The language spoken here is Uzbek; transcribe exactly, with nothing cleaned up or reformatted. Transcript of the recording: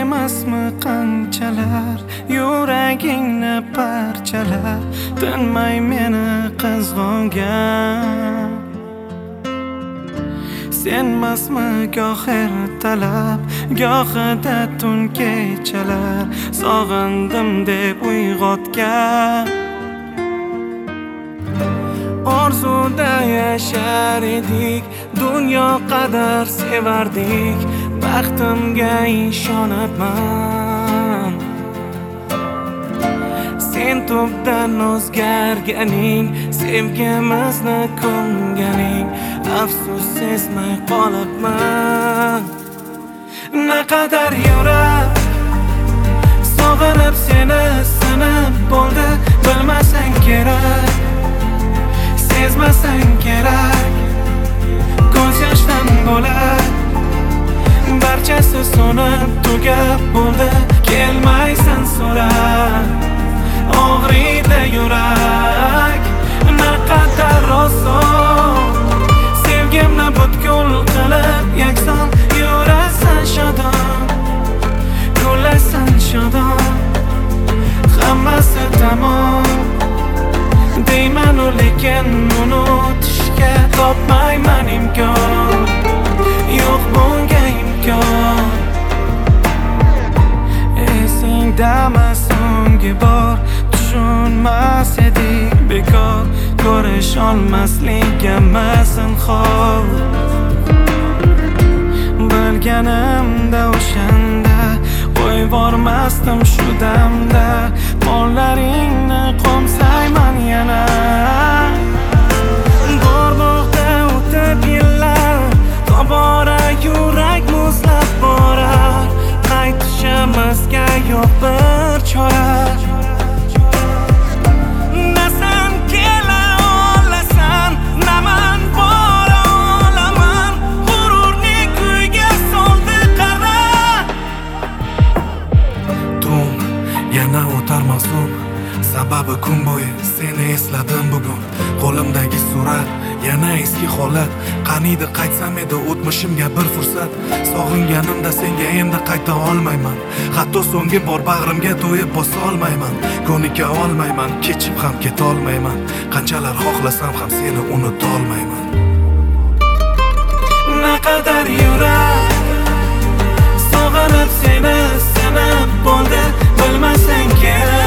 emasmi qanchalar yuragingni parchalar tinmay meni qizg'ongan. Senmasmi goh ertalab gohida tun kechalar sog'indim deb uyg'otgan. Orzuda yashar edik, dunyo qadar sevardik, baxtimga ishonibman. Sen tubdan o'zgarganing, sevgimizni ko'nganing, afsus sezmay qolibman. Naqadar yurak sog'inib seni sinib bo'ldi, bilmasang kerak, sezmasang kerak, ko'z yoshdan bo'lar, barchasi so'nib tugab bo'ldi, kelmaysan so'rab, og'riydi yurak. Naqadar oson sevgimni butkul qilib yakson yurasan shodon, kulasan shodon, hammasi tamom deymanu lekin unutishga topmayman imkon, yo'q bunga imkon. Esingdami so'nggi bor tushunmas edik bekor, ko'rish olmasligimni zinhor. Bilganimda o'shanda qo'yvormasdim shu damda, qo'llaringni qo'msayman yana. Go'rboqda o'tib yillar, tobora yurak muzlab borar, qaytishimizga yo'q bir chora. Sababi kun bo'yi seni esladim bugun, qo'limdagi surat yana eski holat. Qaniydi qaytsam edi o'tmishimga bir fursat, sog'inganimda senga endi qayta olmayman, hatto so'nggi bor bag'rimga to'yib bosa olmayman, ko'nika olmayman, kechib ham keta olmayman, qanchalar xohlasam ham seni unuta olmayman. Naqadar yurak sog'inib seni sinib bo'ldi, bilmasang kerak,